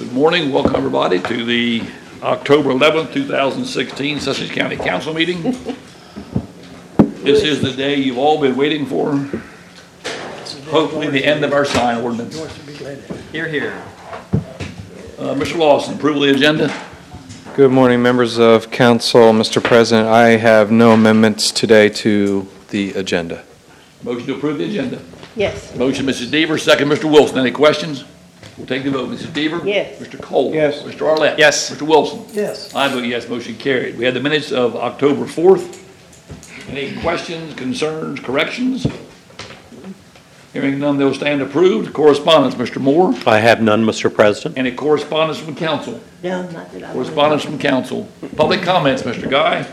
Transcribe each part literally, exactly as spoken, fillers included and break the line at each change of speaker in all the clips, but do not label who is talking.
Good morning. Welcome, everybody, to the October eleventh, two thousand sixteen Sussex County Council meeting. This is the day you've all been waiting for. Hopefully the end of our sign ordinance.
Here, here.
Uh, Mister Lawson, approval of the agenda.
Good morning, members of council. Mister President, I have no amendments today to the agenda.
Motion to approve the agenda.
Yes.
Motion, Missus Deaver, second, Mister Wilson. Any questions? We'll take the vote. Missus Deaver?
Yes.
Mister Cole?
Yes.
Mister Arlett?
Yes.
Mister Wilson?
Yes.
I vote yes, motion carried. We have the minutes of October fourth. Any questions, concerns, corrections? Hearing none, they'll stand approved. Correspondence, Mister Moore?
I have none, Mister President.
Any correspondence from council?
No, not that I.
Correspondence from council. Public comments, Mister Guy?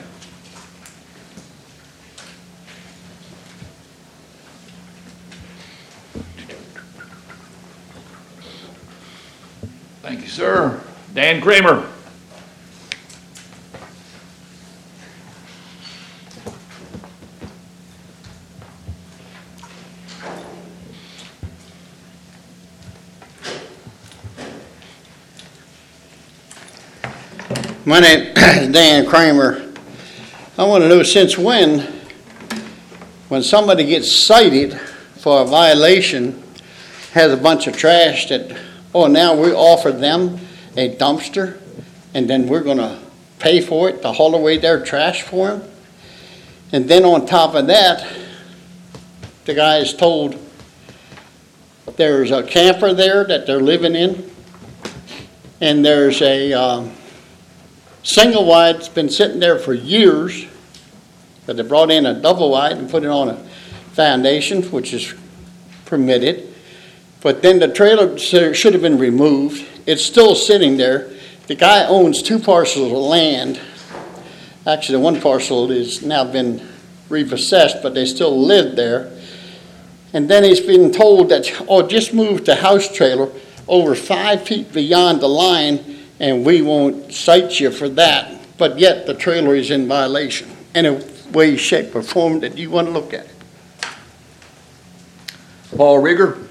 Thank you, sir. Dan Kramer?
My name is Dan Kramer. I want to know, since when, when somebody gets cited for a violation, has a bunch of trash that, oh, now we offer them a dumpster, and then we're going to pay for it to haul away their trash for them? And then on top of that, the guy is told there's a camper there that they're living in, and there's a um, single wide that's been sitting there for years, but they brought in a double wide and put it on a foundation, which is permitted. But then the trailer should have been removed. It's still sitting there. The guy owns two parcels of land. Actually, the one parcel has now been repossessed, but they still live there. And then he's been told that, oh, just move the house trailer over five feet beyond the line, and we won't cite you for that. But yet the trailer is in violation in a way, shape, or form that you want to look at it.
Paul Rieger?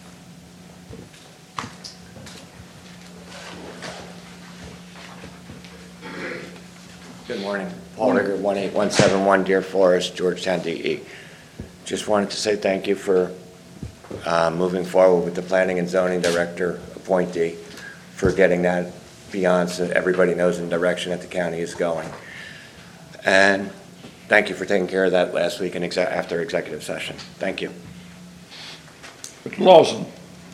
Good morning. Paul Rigger, one eight one seven one Deer Forest, Georgetown, D E. Just wanted to say thank you for uh, moving forward with the Planning and Zoning Director appointee, for getting that beyond so that everybody knows the direction that the county is going. And thank you for taking care of that last week in exe- after executive session. Thank you.
Mister Lawson?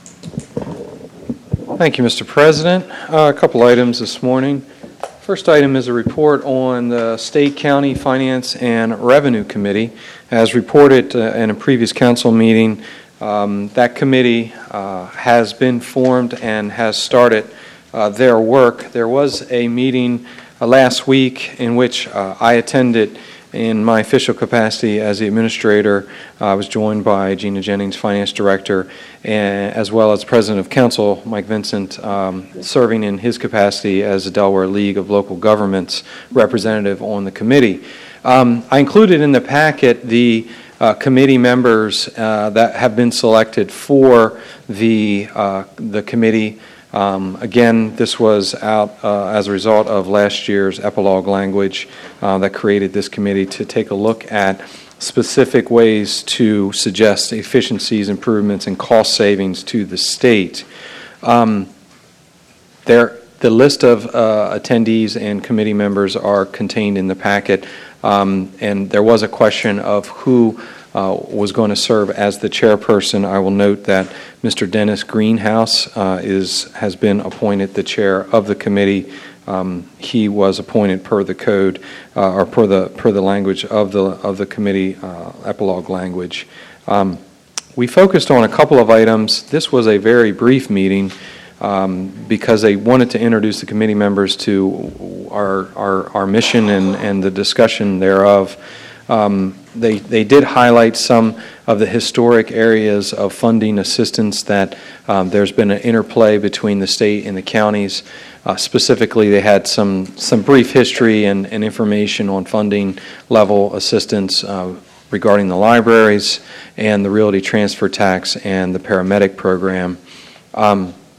Thank you, Mister President. Uh, a couple items this morning. First item is a report on the State, County Finance and Revenue Committee. As reported uh, in a previous council meeting, um, that committee uh, has been formed and has started uh, their work. There was a meeting uh, last week in which uh, I attended in my official capacity as the administrator. I was joined by Gina Jennings, Finance Director, and, as well as President of Council, Mike Vincent, um, serving in his capacity as the Delaware League of Local Governments representative on the committee. Um, I included in the packet the uh, committee members uh, that have been selected for the, uh, the committee. Um, again, this was out uh, as a result of last year's epilogue language uh, that created this committee to take a look at specific ways to suggest efficiencies, improvements, and cost savings to the state. Um, there, the list of uh, attendees and committee members are contained in the packet, um, and there was a question of who Uh, was going to serve as the chairperson. I will note that Mister Dennis Greenhouse uh, is has been appointed the chair of the committee. Um, he was appointed per the code uh, or per the per the language of the of the committee uh, epilogue language. Um, we focused on a couple of items. This was a very brief meeting um, because they wanted to introduce the committee members to our our, our mission and, and the discussion thereof. Um, they, they did highlight some of the historic areas of funding assistance that um, there's been an interplay between the state and the counties. Uh, specifically, they had some, some brief history and, and information on funding level assistance uh, regarding the libraries and the realty transfer tax and the paramedic program. Um,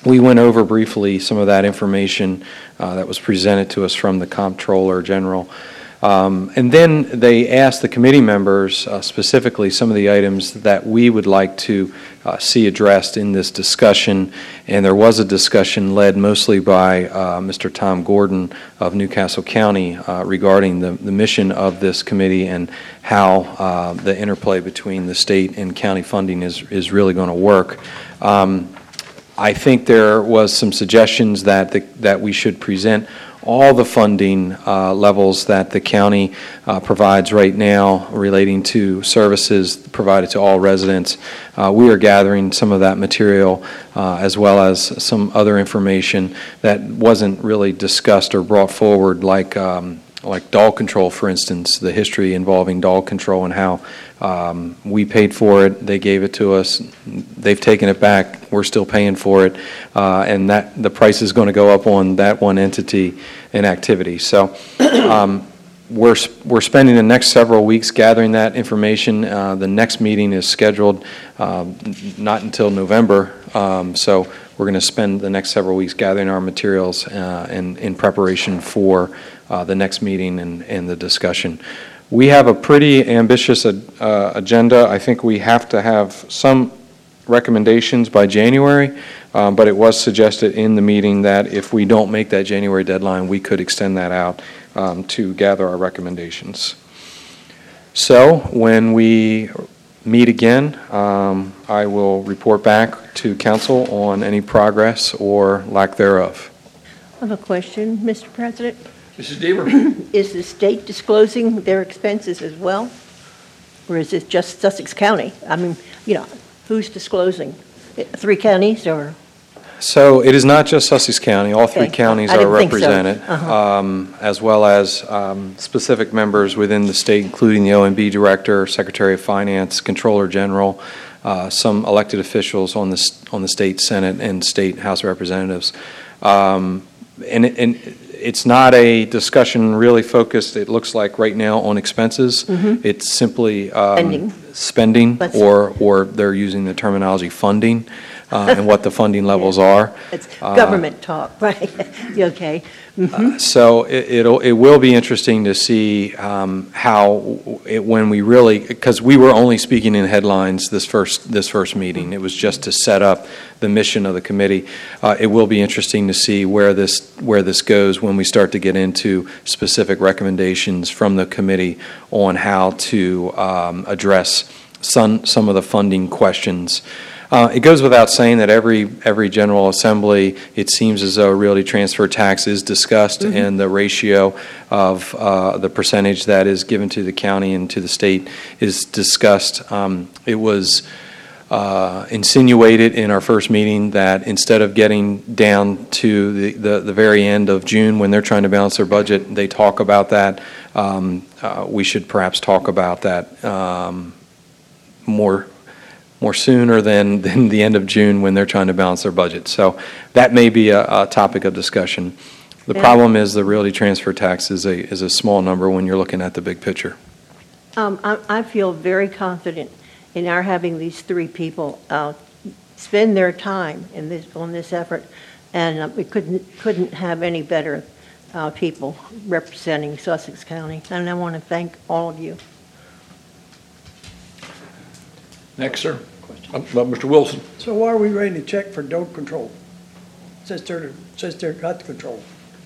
we went over briefly some of that information uh, that was presented to us from the Comptroller General. Um, And then they asked the committee members uh, specifically some of the items that we would like to uh, see addressed in this discussion. And there was a discussion led mostly by uh, Mister Tom Gordon of Newcastle County uh, regarding the, the mission of this committee and how uh, the interplay between the state and county funding is, is really going to work. Um, I think there was some suggestions that the, that we should present all the funding uh, levels that the county uh, provides right now relating to services provided to all residents. Uh, we are gathering some of that material uh, as well as some other information that wasn't really discussed or brought forward, like um, like dog control, for instance, the history involving dog control and how um, we paid for it, they gave it to us, they've taken it back, we're still paying for it, uh, and that the price is going to go up on that one entity and activity. So um, we're we're spending the next several weeks gathering that information. Uh, the next meeting is scheduled um, not until November, um, so we're going to spend the next several weeks gathering our materials uh, in, in preparation for uh, the next meeting and, and the discussion. We have a pretty ambitious uh, agenda. I think we have to have some recommendations by January, um, but it was suggested in the meeting that if we don't make that January deadline, we could extend that out um, to gather our recommendations. So when we meet again, um, I will report back to council on any progress or lack thereof.
I have a question, Mister President.
Missus Deaver?
Is the state disclosing their expenses as well? Or is it just Sussex County? I mean, you know, who's disclosing? Three counties or?
So it is not just Sussex County. All three
Okay.
counties
I
are
didn't think so.
represented,
Uh-huh.
um, as well as um, specific members within the state, including the O M B Director, Secretary of Finance, Controller General, uh, some elected officials on the, s- on the state Senate and state House of Representatives. Um, And, it- and it's not a discussion really focused, it looks like right now, on expenses. It's simply um,
Spending.
spending,
Let's-
or, or they're using the terminology funding uh, and what the funding levels are.
It's
Uh,
government talk, right? You okay?
So it, it'll, it will be interesting to see um, how, it, when we really, because we were only speaking in headlines this first, this first meeting. It was just to set up the mission of the committee. Uh, It will be interesting to see where this, where this goes when we start to get into specific recommendations from the committee on how to um, address some, some of the funding questions. Uh, It goes without saying that every, every General Assembly, it seems as though realty transfer tax is discussed, and the ratio of uh, the percentage that is given to the county and to the state is discussed. Um, It was uh, insinuated in our first meeting that instead of getting down to the, the, the very end of June when they're trying to balance their budget, they talk about that. Um, uh, We should perhaps talk about that um, more more sooner than, than the end of June when they're trying to balance their budget. So that may be a, a topic of discussion. The
Yeah.
problem is the realty transfer tax is a, is a small number when you're looking at the big picture.
Um, I, I feel very confident in our having these three people uh, spend their time in this, on this effort, and uh, we couldn't, couldn't have any better uh, people representing Sussex County, and I want to thank all of you.
Next, sir. Uh, uh, Mister Wilson?
So why are we writing a check for dog control? Says they're, says they're got the control.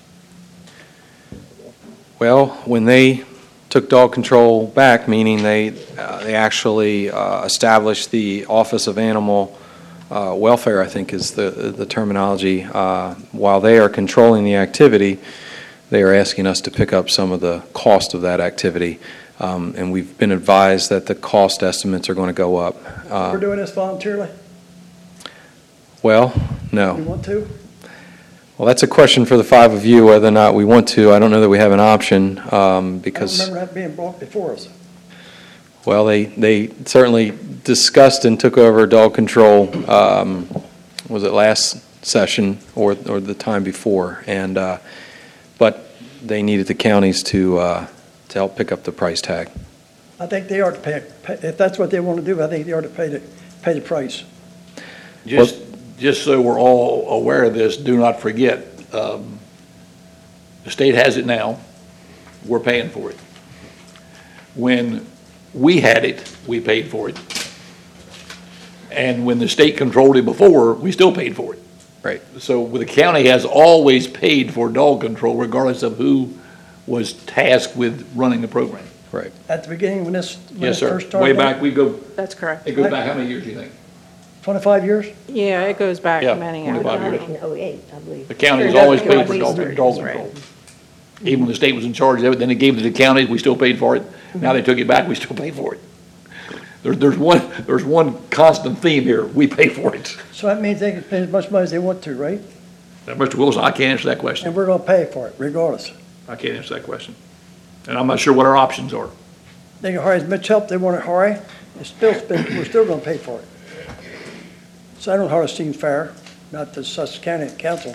Well, when they took dog control back, meaning they, uh, they actually uh, established the Office of Animal uh, Welfare, I think is the, the terminology, uh, while they are controlling the activity, they are asking us to pick up some of the cost of that activity. Um, and we've been advised that the cost estimates are going to go up. Uh,
We're doing this voluntarily?
Well,
We
no.
want to?
Well, that's a question for the five of you, whether or not we want to. I don't know that we have an option, um,
I don't
because,
remember that being brought before us.
well, they, they certainly discussed and took over dog control, um, was it last session or, or the time before? And, uh, but they needed the counties to, uh, to help pick up the price tag.
I think they ought to pay, pay- if that's what they want to do, I think they ought to pay the, pay the price.
Just, just so we're all aware of this, do not forget, um, the state has it now, we're paying for it. When we had it, we paid for it. And when the state controlled it before, we still paid for it.
Right.
So the county has always paid for dog control regardless of who was tasked with running the program.
Right.
At the beginning, when this, when it
Yes, sir.
first started?
Way back, we go,
That's correct.
it goes back how many years, do you think?
twenty-five years?
Yeah, it goes back
Yeah,
many
twenty-five
years.
years.
In oh eight, I believe.
The county has
Sure,
always
that's
paid for
at
dog,
least
dog
thirty, right.
control. Even when the state was in charge of it, then they gave it to the counties, we still paid for it. Now they took it back, we still pay for it. There, there's one, there's one constant theme here, we pay for it.
So that means they can spend as much money as they want to, right?
Now, Mister Wilson, I can't answer that question.
And we're gonna pay for it regardless.
I can't answer that question. And I'm not sure what our options are.
They can hire as much help they want to hire, and still spend, we're still gonna pay for it. So I don't know how it seems fair, not the Sussex County Council.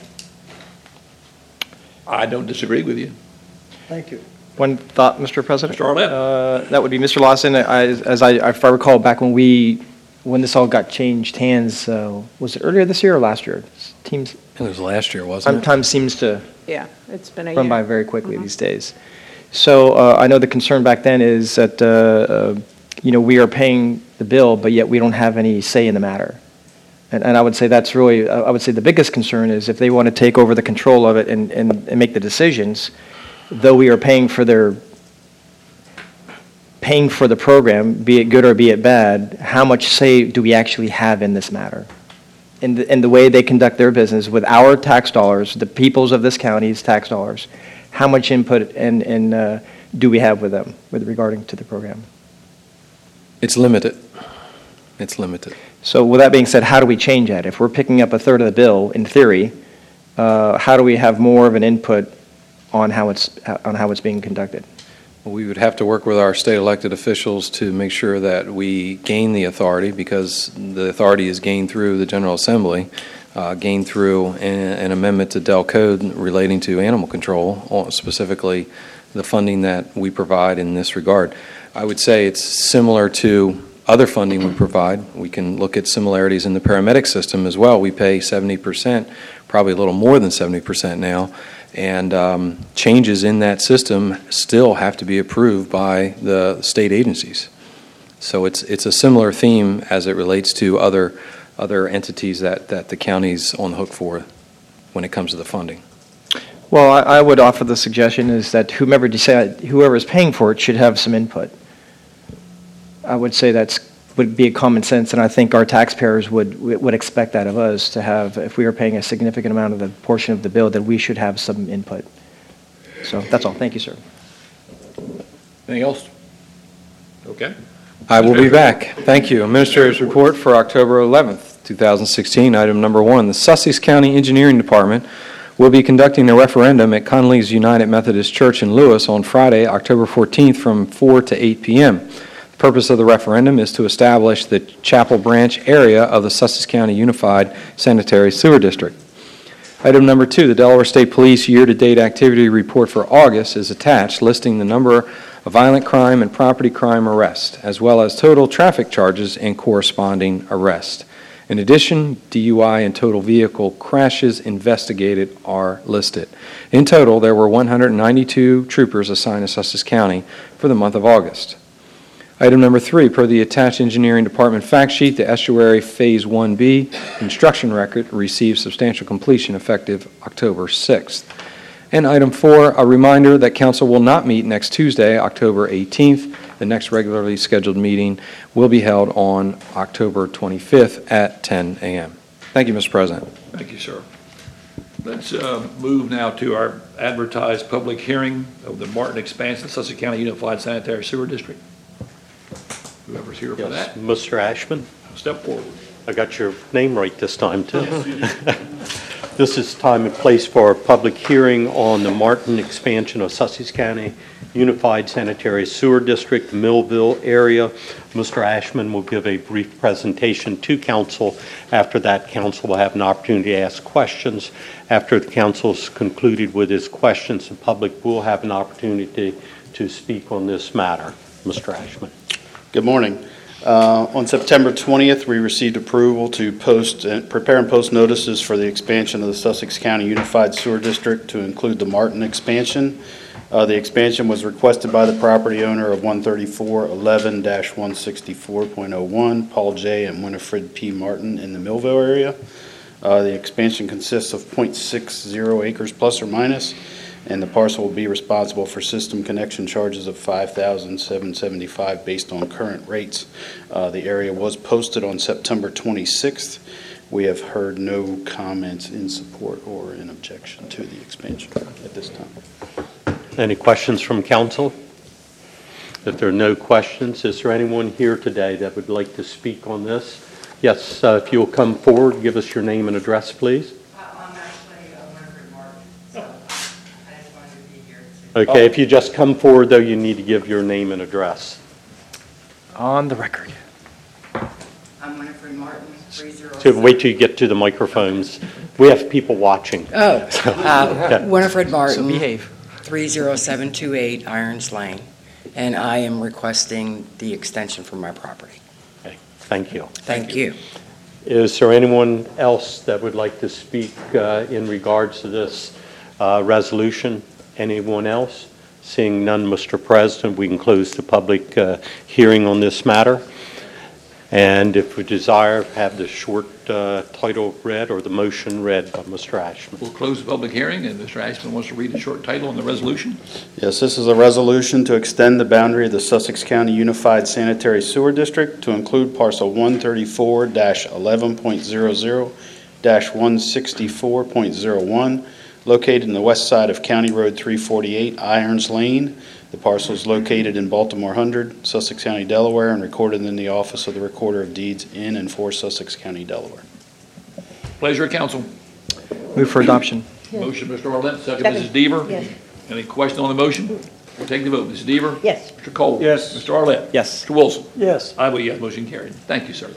I don't disagree with you.
Thank you.
One thought, Mister President?
Mister Arlett?
Uh, That would be Mister Lawson. I- As I, if I recall, back when we, when this all got changed hands, uh, was it earlier this year or last year? Teams,
It was last year, wasn't it?
time seems to
Yeah, it's been a year.
run by very quickly these days. So uh, I know the concern back then is that, uh, uh, you know, we are paying the bill, but yet we don't have any say in the matter. And, and I would say that's really, I would say the biggest concern is if they want to take over the control of it and, and, and make the decisions, though we are paying for their, paying for the program, be it good or be it bad, how much say do we actually have in this matter? In the, in the way they conduct their business with our tax dollars, the peoples of this county's tax dollars, how much input and, and uh, do we have with them with regarding to the program?
It's limited. It's limited.
So with that being said, how do we change that? If we're picking up a third of the bill, in theory, uh, how do we have more of an input on how it's, on how it's being conducted?
We would have to work with our state elected officials to make sure that we gain the authority, because the authority is gained through the General Assembly, uh, gained through an, an amendment to Del Code relating to animal control, or specifically the funding that we provide in this regard. I would say it's similar to other funding we provide. We can look at similarities in the paramedic system as well. We pay seventy percent, probably a little more than seventy percent now, and um, changes in that system still have to be approved by the state agencies. So it's it's a similar theme as it relates to other other entities that, that the county's on the hook for when it comes to the funding.
Well, I, I would offer the suggestion is that whomever decide, whoever is paying for it should have some input. I would say that's would be a common sense, and I think our taxpayers would would expect that of us to have. If we are paying a significant amount of the portion of the bill, that we should have some input. So that's all. Thank you, sir.
Anything else? Okay.
I will be back. Thank you. Administrator's report for October eleventh, two thousand sixteen. Item number one, the Sussex County Engineering Department will be conducting a referendum at Conley's United Methodist Church in Lewis on Friday, October fourteenth from four to eight p.m. The purpose of the referendum is to establish the Chapel Branch area of the Sussex County Unified Sanitary Sewer District. Item number two, the Delaware State Police year-to-date activity report for August is attached, listing the number of violent crime and property crime arrests, as well as total traffic charges and corresponding arrests. In addition, D U I and total vehicle crashes investigated are listed. In total, there were one hundred ninety-two troopers assigned to Sussex County for the month of August. Item number three, per the attached engineering department fact sheet, the estuary Phase one B construction record received substantial completion effective October sixth. And item four, a reminder that council will not meet next Tuesday, October eighteenth. The next regularly scheduled meeting will be held on October twenty-fifth at ten a.m. Thank you, Mister President.
Thank you, sir. Let's uh, move now to our advertised public hearing of the Martin expansion, Sussex County Unified Sanitary Sewer District. Whoever's here for
Yes,
that,
Mister Ashman,
step forward.
I got your name right this time, too. This is time and place for a public hearing on the Martin expansion of Sussex County Unified Sanitary Sewer District, Millville area. Mister Ashman will give a brief presentation to council. After that, council will have an opportunity to ask questions. After the council's concluded with his questions, the public will have an opportunity to speak on this matter. Mister Ashman.
Good morning.
Uh, On September twentieth, we received approval to post, uh, prepare and post notices for the expansion of the Sussex County Unified Sewer District to include the Martin expansion. Uh, The expansion was requested by the property owner of one thirty-four eleven dash one sixty-four point oh one, Paul J. and Winifred P. Martin in the Millville area. Uh, The expansion consists of point six zero acres plus or minus, and the parcel will be responsible for system connection charges of five thousand seven hundred seventy-five dollars based on current rates. Uh, The area was posted on September twenty-sixth. We have heard no comments in support or in objection to the expansion at this time.
Any questions from council? If there are no questions, is there anyone here today that would like to speak on this? Yes, uh, if you'll come forward, give us your name and address, please.
I'm actually uh, Winifred Martin, so I just wanted to be here to...
Okay, if you just come forward, though, you need to give your name and address.
On the record.
I'm Winifred Martin, three zero...
So wait till you get to the microphones. We have people watching.
Oh, uh,
Okay.
Winifred Martin.
So behave.
three zero seven two eight Irons Lane, and I am requesting the extension for my property.
Okay, thank you.
Thank you.
Is there anyone else that would like to speak uh, in regards to this uh, resolution? Anyone else? Seeing none, Mister President, we can close the public uh, hearing on this matter. And if we desire, have the short uh, title read or the motion read by Mister Ashman.
We'll close the public hearing, and Mister Ashman wants to read a short title on the resolution.
Yes, this is a resolution to extend the boundary of the Sussex County Unified Sanitary Sewer District to include parcel one thirty-four eleven point zero zero one sixty-four point zero one, located in the west side of County Road three forty-eight, Irons Lane. The parcel is located in Baltimore one hundred, Sussex County, Delaware, and recorded in the Office of the Recorder of Deeds in and for Sussex County, Delaware.
Pleasure of council.
Move for adoption.
Motion, Mister Arlett, second,
Second.
Missus Deaver.
Yes.
Any question on the motion? We'll take the vote. Missus Deaver?
Yes.
Mister Cole?
Yes.
Mister Arlett?
Yes.
Mister Wilson?
Yes.
I vote yes, motion carried. Thank you, sir.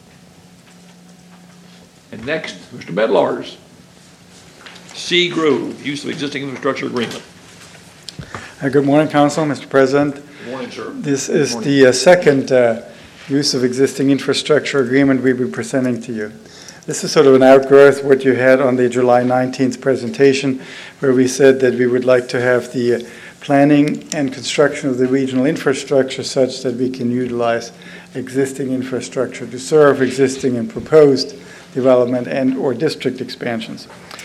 And next, Mister Medlars. C. Grove, use of existing infrastructure agreement.
Uh, Good morning, Council, Mister President.
Good morning, sir.
This is the uh, second uh, use of existing infrastructure agreement we'll be presenting to you. This is sort of an outgrowth of what you had on the July nineteenth presentation, where we said that we would like to have the uh, planning and construction of the regional infrastructure such that we can utilize existing infrastructure to serve existing and proposed development and or district expansions.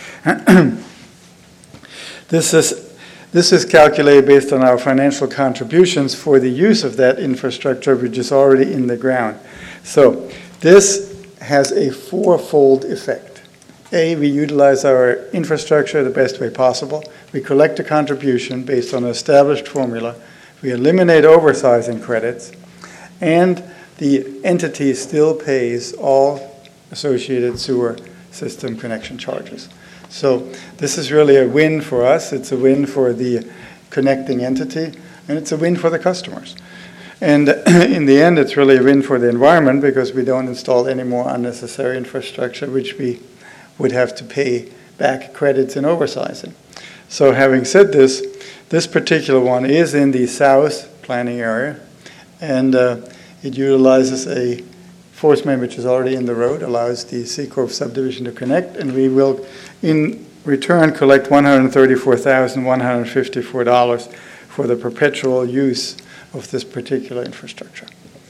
This is This is calculated based on our financial contributions for the use of that infrastructure, which is already in the ground. So this has a fourfold effect. A, we utilize our infrastructure the best way possible. We collect a contribution based on an established formula. We eliminate oversizing credits. And the entity still pays all associated sewer system connection charges. So this is really a win for us. It's a win for the connecting entity, and it's a win for the customers. And in the end, it's really a win for the environment because we don't install any more unnecessary infrastructure, which we would have to pay back credits and oversizing. So having said this, this particular one is in the south planning area, and uh, it utilizes a force main which is already in the road, allows the Seacove subdivision to connect, and we will in return collect one hundred thirty-four thousand one hundred fifty-four dollars for the perpetual use of this particular infrastructure.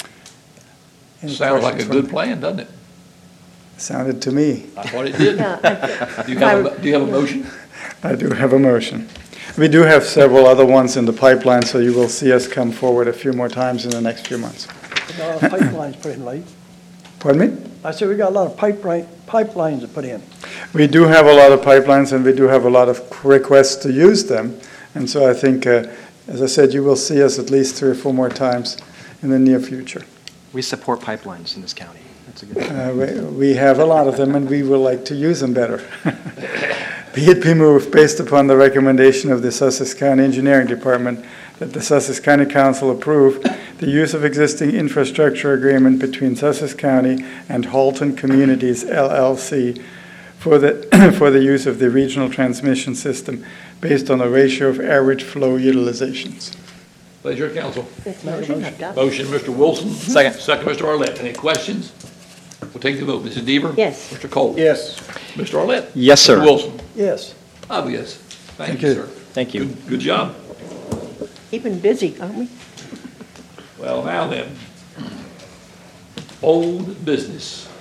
Any
Sounds like a
questions
good
from-
plan, doesn't it?
Sounded to me.
I thought it did.
Yeah, I-
Do you have, a- do you have a motion?
I do have a motion. We do have several other ones in the pipeline, so you will see us come forward a few more times in the next few months.
We got a lot of pipelines put in late.
Pardon me?
I said we got a lot of pipeline, pipelines to put in.
We do have a lot of pipelines, and we do have a lot of requests to use them. And so I think, uh, as I said, you will see us at least three or four more times in the near future.
We support pipelines in this county. That's a good.
Uh, we, we have a lot of them, and we would like to use them better. Be it be moved, based upon the recommendation of the Sussex County Engineering Department, that the Sussex County Council approve the use of existing infrastructure agreement between Sussex County and Halton Communities, L L C, for the, for the use of the regional transmission system based on a ratio of average flow utilizations.
Pleasure of council.
Motion adopted.
Motion, Mister Wilson.
Second.
Second, Mister Arlett. Any questions? We'll take the vote. Missus Deaver?
Yes.
Mister Cole?
Yes.
Mister Arlett?
Yes, sir.
Mister Wilson?
Yes.
Oh, yes. Thank
Thank
you,
you.
sir.
Thank you.
Good- Good job.
Keeping busy, aren't we?
Well, now then. Old business.